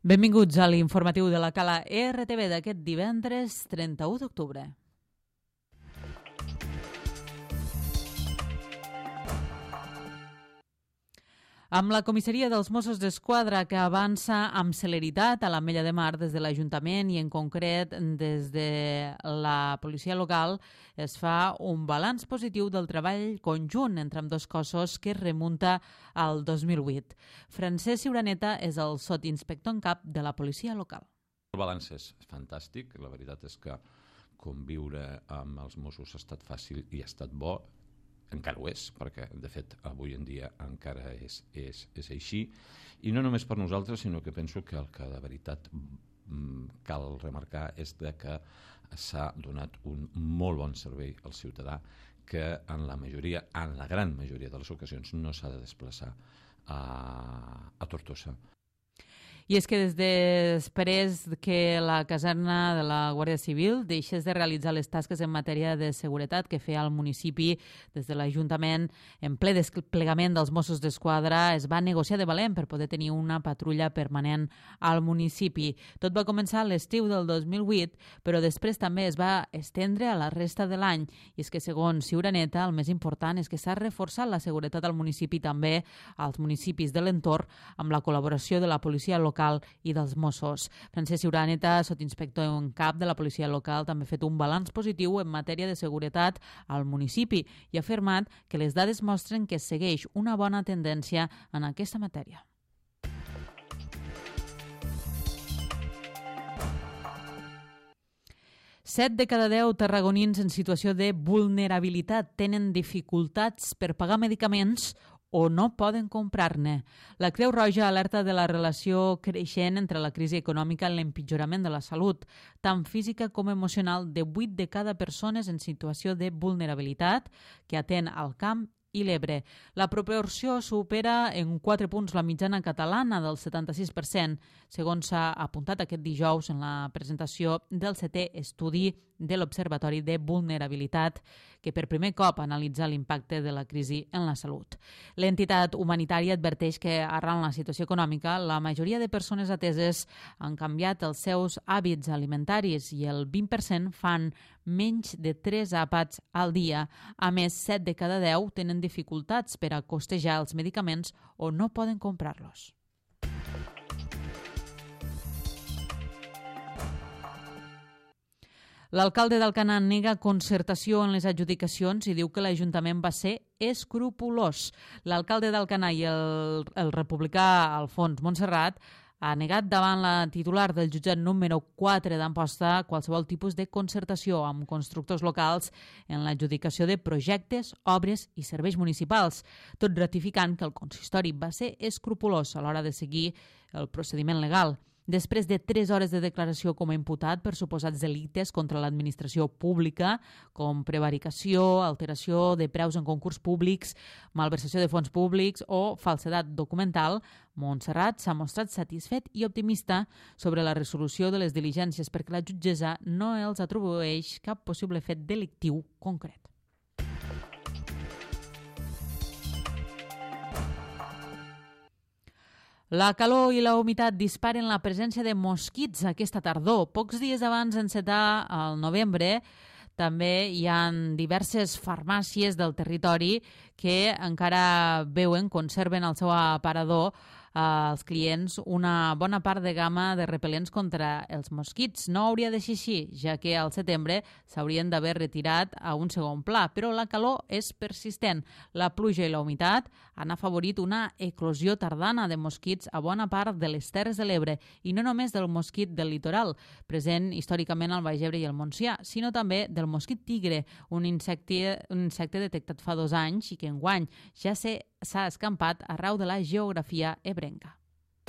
Benvinguts a l'informatiu de la Cala RTV d'aquest divendres 31 d'octubre. Amb la comissaria dels Mossos d'Esquadra que avança amb celeritat a l'Ametlla de Mar des de l'Ajuntament i en concret des de la policia local, es fa un balanç positiu del treball conjunt entre ambdós cossos que es remunta al 2008. Francesc Ciuraneta és el sotinspector en cap de la policia local. El balanç és fantàstic, la veritat és que conviure amb els Mossos ha estat fàcil i ha estat bo. Encara ho és, perquè de fet avui en dia encara és així, i no només per nosaltres, sinó que penso que el que de veritat cal remarcar és que s'ha donat un molt bon servei al ciutadà que en la gran majoria de les ocasions no s'ha de desplaçar a Tortosa. I és que des després que la caserna de la Guàrdia Civil deixés de realitzar les tasques en matèria de seguretat que feia el municipi des de l'Ajuntament en ple desplegament dels Mossos d'Esquadra, es va negociar de valent per poder tenir una patrulla permanent al municipi. Tot va començar a l'estiu del 2008, però després també es va estendre a la resta de l'any. I és que, segons Ciuraneta, el més important és que s'ha reforçat la seguretat al municipi, també als municipis de l'entorn, amb la col·laboració de la policia local i dels Mossos. Francesc Ciuraneta, sotinspector en cap de la policia local, també ha fet un balanç positiu en matèria de seguretat al municipi i ha afirmat que les dades mostren que segueix una bona tendència en aquesta matèria. Set de cada 10 tarragonins en situació de vulnerabilitat tenen dificultats per pagar medicaments o no poden comprar-ne. La Creu Roja alerta de la relació creixent entre la crisi econòmica i l'empitjorament de la salut, tant física com emocional, de 8 de cada persones en situació de vulnerabilitat que atén al Camp i l'Ebre. La proporció supera en 4 punts la mitjana catalana del 76%, segons s'ha apuntat aquest dijous en la presentació del 7è estudi de l'Observatori de Vulnerabilitat, que per primer cop analitza l'impacte de la crisi en la salut. L'entitat humanitària adverteix que, arran la situació econòmica, la majoria de persones ateses han canviat els seus hàbits alimentaris i el 20% fan menys de 3 àpats al dia. A més, 7 de cada 10 tenen dificultats per a costejar els medicaments o no poden comprar-los. L'alcalde d'Alcanar nega concertació en les adjudicacions i diu que l'Ajuntament va ser escrupolós. L'alcalde d'Alcanar i el republicà Alfons Montserrat ha negat davant la titular del jutjat número 4 d'Amposta qualsevol tipus de concertació amb constructors locals en l'adjudicació de projectes, obres i serveis municipals, tot ratificant que el consistori va ser escrupolós a l'hora de seguir el procediment legal. Després de 3 hores de declaració com a imputat per suposats delictes contra l'administració pública, com prevaricació, alteració de preus en concurs públics, malversació de fons públics o falsedat documental, Montserrat s'ha mostrat satisfet i optimista sobre la resolució de les diligències perquè la jutgessa no els atribueix cap possible fet delictiu concret. La calor i la humitat disparen la presència de mosquits aquesta tardor. Pocs dies abans d'encetar el novembre, també hi ha diverses farmàcies del territori que encara conserven al seu aparador als clients una bona part de gamma de repel·lents contra els mosquits. No hauria de ser així, ja que al setembre s'haurien d'haver retirat a un segon pla, però la calor és persistent. La pluja i la humitat han afavorit una eclosió tardana de mosquits a bona part de les Terres de l'Ebre, i no només del mosquit del litoral, present històricament al Baix Ebre i al Montsià, sinó també del mosquit tigre, un insecte detectat fa 2 anys i que enguany ja s'ha escampat arreu de la geografia ebrenca.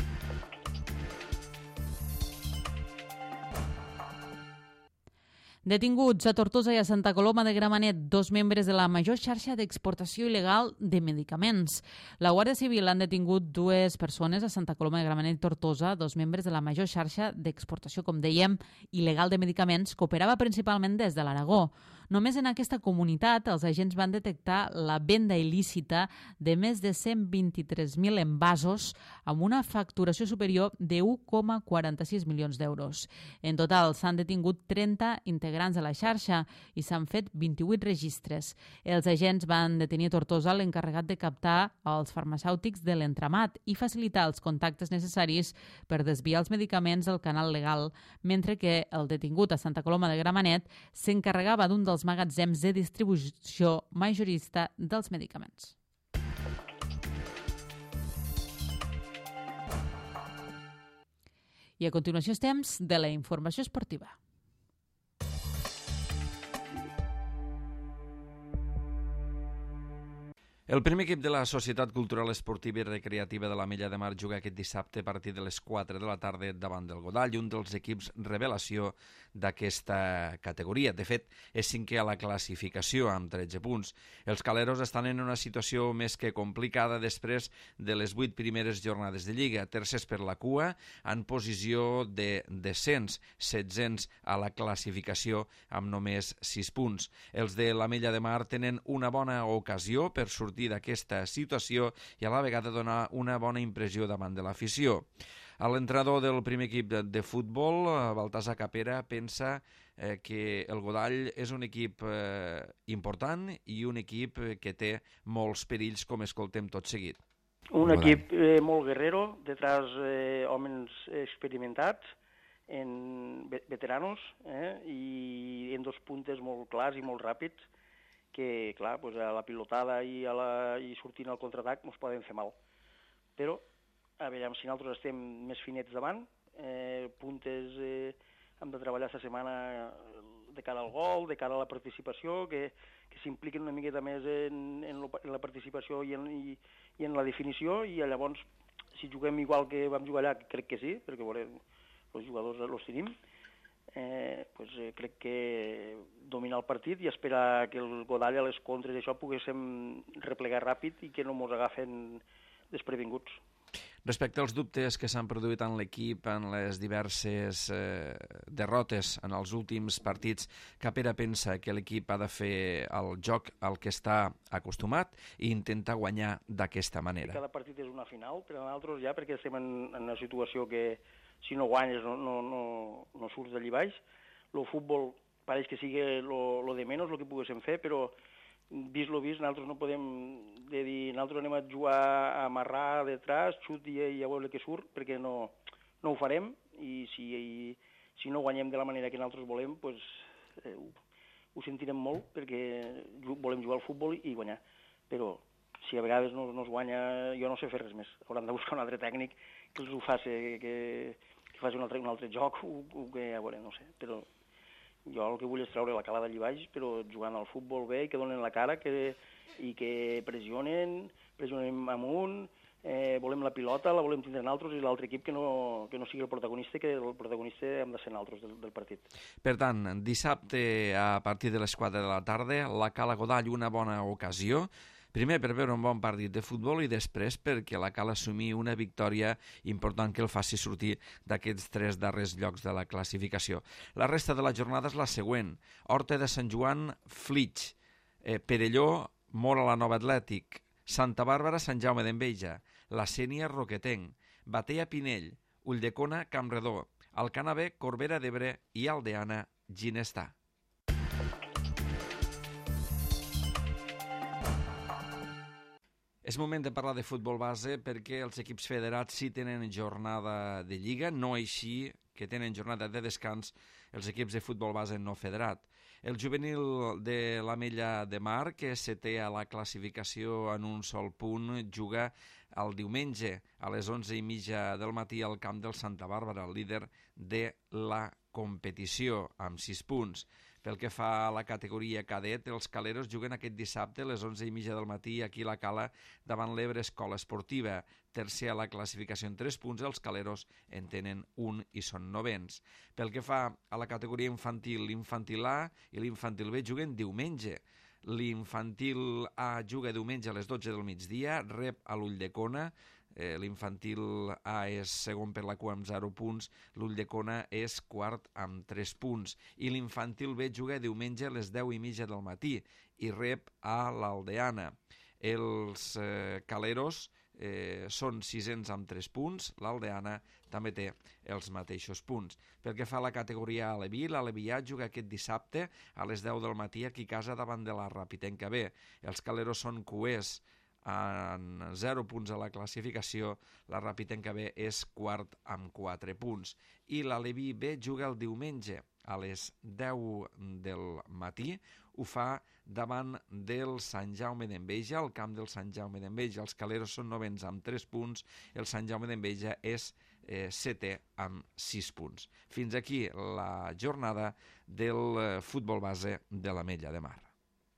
Detinguts a Tortosa i a Santa Coloma de Gramenet 2 membres de la major xarxa d'exportació il·legal de medicaments. La Guàrdia Civil han detingut 2 persones a Santa Coloma de Gramenet i Tortosa, 2 membres de la major xarxa d'exportació, com dèiem, il·legal de medicaments, que operava principalment des de l'Aragó. Només en aquesta comunitat els agents van detectar la venda il·lícita de més de 123.000 envasos amb una facturació superior de 1,46 milions d'euros. En total s'han detingut 30 integrants de la xarxa i s'han fet 28 registres. Els agents van detenir a Tortosa l'encarregat de captar els farmacèutics de l'entramat i facilitar els contactes necessaris per desviar els medicaments del canal legal, mentre que el detingut a Santa Coloma de Gramenet s'encarregava d'un dels magatzems de distribució majorista dels medicaments. I a continuació és temps de la informació esportiva. El primer equip de la Societat Cultural Esportiva i Recreativa de l'Ametlla de Mar juga aquest dissabte a partir de les 4 de la tarda davant del Godall, un dels equips revelació d'aquesta categoria. De fet, és cinquè a la classificació amb 13 punts. Els caleros estan en una situació més que complicada després de les 8 primeres jornades de Lliga. Tercers per la cua, en posició de descens, 16 a la classificació amb només 6 punts. Els de l'Ametlla de Mar tenen una bona ocasió per sortir d'aquesta situació i a la vegada donar una bona impressió davant de l'afició. L'entrenador del primer equip de futbol, Baltasar Capera, pensa que el Godall és un equip important i un equip que té molts perills, com escoltem tot seguit. Un equip molt guerrero, detrás homes experimentats, veteranos, i en dos puntes molt clars i molt ràpids, que, clar, pues a la pilotada i sortint al contraatac ens poden fer mal. Però, a veure, si nosaltres estem més finets davant, puntes hem de treballar aquesta setmana de cara al gol, de cara a la participació, que s'impliquen una miqueta més en la participació i en la definició, i llavors, si juguem igual que vam jugar allà, crec que sí, perquè els jugadors els tenim, crec que dominar el partit i esperar que el Godall a les contres i això poguéssim replegar ràpid i que no ens agafen desprevinguts. Respecte als dubtes que s'han produït en l'equip en les diverses derrotes en els últims partits, Capera pensa que l'equip ha de fer el joc al que està acostumat i intentar guanyar d'aquesta manera. Cada partit és una final per a nosaltres ja, perquè estem en una situació que si no guanyes no surts d'allí baix. El futbol pareix que sigui lo de menys, el que poguéssim fer, però vist lo vist, nosaltres no podem dir, nosaltres anem a jugar a amarrar detrás, xut i a veure què surt, perquè no ho farem, i si no guanyem de la manera que nosaltres volem, pues, ho sentirem molt, perquè volem jugar al futbol i guanyar. Però si a vegades no es guanya, jo no sé fer res més. Hauran de buscar un altre tècnic que els ho faci, que faci un altre joc, o que, a veure, no sé, però jo el que vull és treure la cala d'allí baix, però jugant al futbol bé i que donen la cara i que pressionen amunt, volem la pilota, la volem tindre nosaltres, i l'altre equip que no sigui el protagonista, que el protagonista hem de ser nosaltres del partit. Per tant, dissabte a partir de les 4 de la tarda, la Cala Godall, una bona ocasió, primer per veure un bon partit de futbol i després perquè la cal assumir una victòria important que el faci sortir d'aquests 3 darrers llocs de la classificació. La resta de la jornada és la següent. Horta de Sant Joan, Flix, Perelló, Mora la Nova Atlètic, Santa Bàrbara, Sant Jaume d'Enveja, La Sénia, Roquetenc, Batea, Pinell, Ulldecona, Campredó, Alcanar, Corbera d'Ebre i Aldeana, Ginestar. És moment de parlar de futbol base perquè els equips federats sí tenen jornada de Lliga, no així que tenen jornada de descans els equips de futbol base no federat. El juvenil de l'Ametlla de Mar, que és setè a la classificació en un sol punt, juga el diumenge a les 11:30 del matí al camp del Santa Bàrbara, el líder de la competició, amb 6 punts. Pel que fa a la categoria cadet, els caleros juguen aquest dissabte a les 11:30 del matí aquí a la Cala davant l'Ebre Escola Esportiva. Tercer a la classificació en 3 punts, els caleros en tenen 1 i són novens. Pel que fa a la categoria infantil, l'infantil A i l'infantil B juguen diumenge. L'infantil A juga diumenge a les 12 del migdia, rep a l'Ulldecona, L'infantil A és segon per la cua amb 0 punts, l'Ulldecona és quart amb 3 punts. I l'infantil B juga diumenge a les 10:30 del matí i rep a l'Aldeana. Els Caleros són sisens amb 3 punts, l'Aldeana també té els mateixos punts. Pel que fa a la categoria Aleví, l'Aleví A juga aquest dissabte a les 10 del matí aquí a casa davant de la Rapitenca B. Els Caleros són cuers en 0 punts a la classificació, la Rapitenca B és quart amb 4 punts. I l'Aleví B juga el diumenge a les 10 del matí, ho fa davant del Sant Jaume d'Enveja, al camp del Sant Jaume d'Enveja. Els Caleros són novens amb 3 punts, el Sant Jaume d'Enveja és setè amb 6 punts. Fins aquí la jornada del futbol base de l'Ametlla de Mar.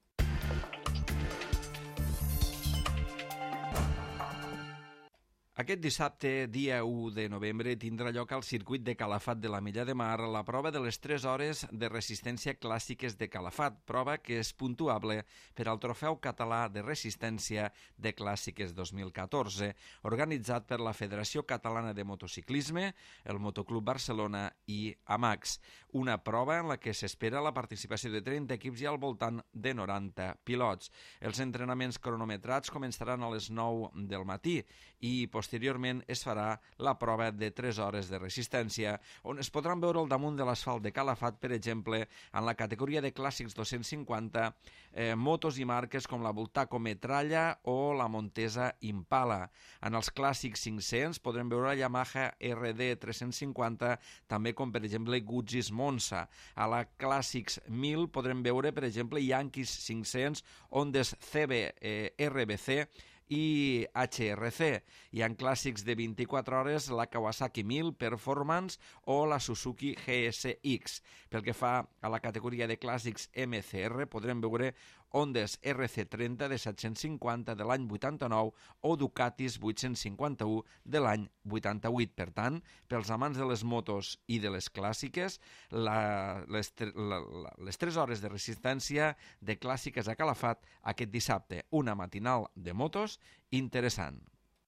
Aquest dissabte, dia 1 de novembre, tindrà lloc al circuit de Calafat de l'Ametlla de Mar la prova de les 3 hores de resistència clàssiques de Calafat, prova que és puntuable per al Trofeu Català de Resistència de Clàssiques 2014, organitzat per la Federació Catalana de Motociclisme, el Motoclub Barcelona i AMAX. Una prova en la que s'espera la participació de 30 equips i al voltant de 90 pilots. Els entrenaments cronometrats començaran a les 9 del matí i posteriorment es farà la prova de 3 hores de resistència, on es podran veure al damunt de l'asfalt de Calafat, per exemple, en la categoria de clàssics 250, motos i marques com la Bultaco Metralla o la Montesa Impala. En els clàssics 500 podrem veure la Yamaha RD 350, també com per exemple Guzzi's Monza. A la clàssics 1000 podrem veure, per exemple, Yankees 500, Hondes CB RBC i HRC, i en clàssics de 24 hores la Kawasaki 1000 Performance o la Suzuki GSX. Pel que fa a la categoria de clàssics MCR podrem veure Hondes RC30 de 750 de l'any 89 o Ducatis 851 de l'any 88. Per tant, pels amants de les motos i de les clàssiques, les 3 hores de resistència de clàssiques a Calafat aquest dissabte, una matinal de motos interessant.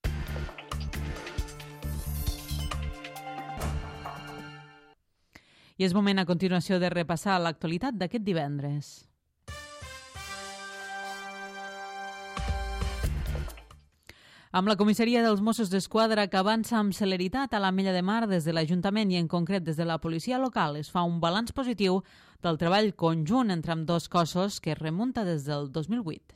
I és moment a continuació de repassar l'actualitat d'aquest divendres. Amb la comissaria dels Mossos d'Esquadra que avança amb celeritat a l'Ametlla de Mar des de l'Ajuntament i en concret des de la policia local, es fa un balanç positiu del treball conjunt entre ambdós cossos que es remunta des del 2008.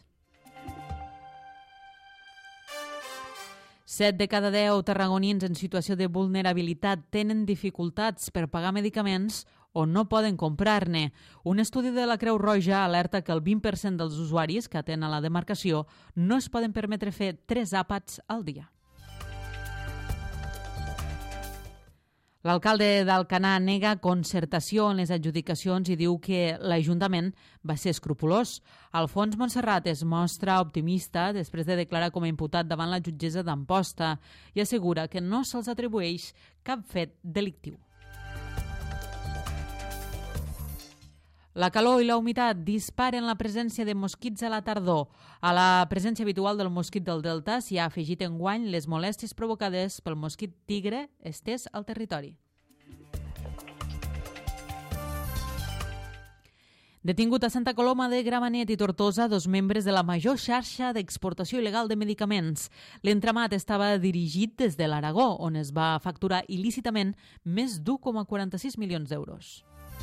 7 de cada 10 tarragonins en situació de vulnerabilitat tenen dificultats per pagar medicaments o no poden comprar-ne. Un estudi de la Creu Roja alerta que el 20% dels usuaris que atenen a la demarcació no es poden permetre fer 3 àpats al dia. L'alcalde d'Alcanar nega concertació en les adjudicacions i diu que l'Ajuntament va ser escrupolós. Alfons Montserrat es mostra optimista després de declarar com a imputat davant la jutgessa d'Amposta i assegura que no se'ls atribueix cap fet delictiu. La calor i la humitat disparen la presència de mosquits a la tardor. A la presència habitual del mosquit del Delta s'hi ha afegit enguany les molèsties provocades pel mosquit tigre estès al territori. Detingut a Santa Coloma de Gramenet i Tortosa 2 membres de la major xarxa d'exportació il·legal de medicaments. L'entramat estava dirigit des de l'Aragó, on es va facturar il·lícitament més d'1,46 milions d'euros.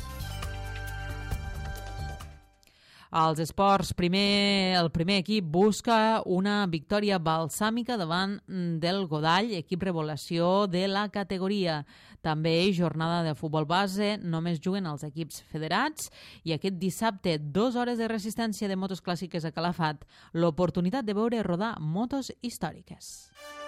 Als esports, el primer equip busca una victòria balsàmica davant del Godall, equip revelació de la categoria. També jornada de futbol base, només juguen els equips federats i aquest dissabte 2 hores de resistència de motos clàssiques a Calafat, l'oportunitat de veure rodar motos històriques.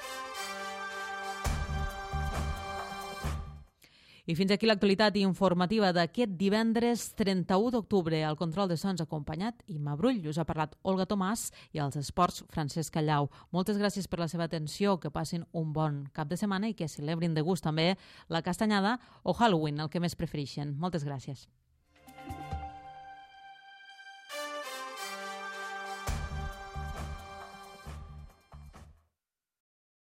I fins aquí l'actualitat informativa d'aquest divendres 31 d'octubre. Al control de sons acompanyat Imma Brull. Us ha parlat Olga Tomàs i als esports Francesc Callau. Moltes gràcies per la seva atenció, que passin un bon cap de setmana i que celebrin de gust també la castanyada o Halloween, el que més prefereixen. Moltes gràcies.